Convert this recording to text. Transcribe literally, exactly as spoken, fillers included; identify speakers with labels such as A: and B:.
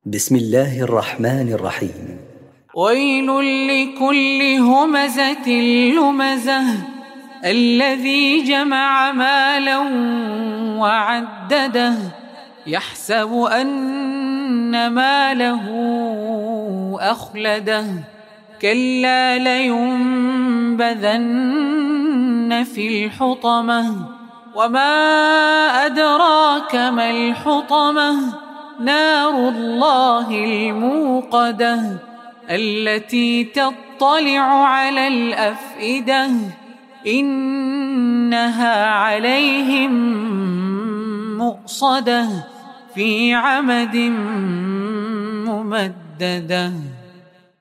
A: بسم الله الرحمن الرحيم.
B: ويل لكل همزة لمزة الذي جمع مالا وعدده يحسب أن ماله أخلده كلا لينبذن في الحطمة وما أدراك ما الحطمة نار الله الموقدة التي تطلع على الأفئدة إنها عليهم مؤصدة في عمد ممددة.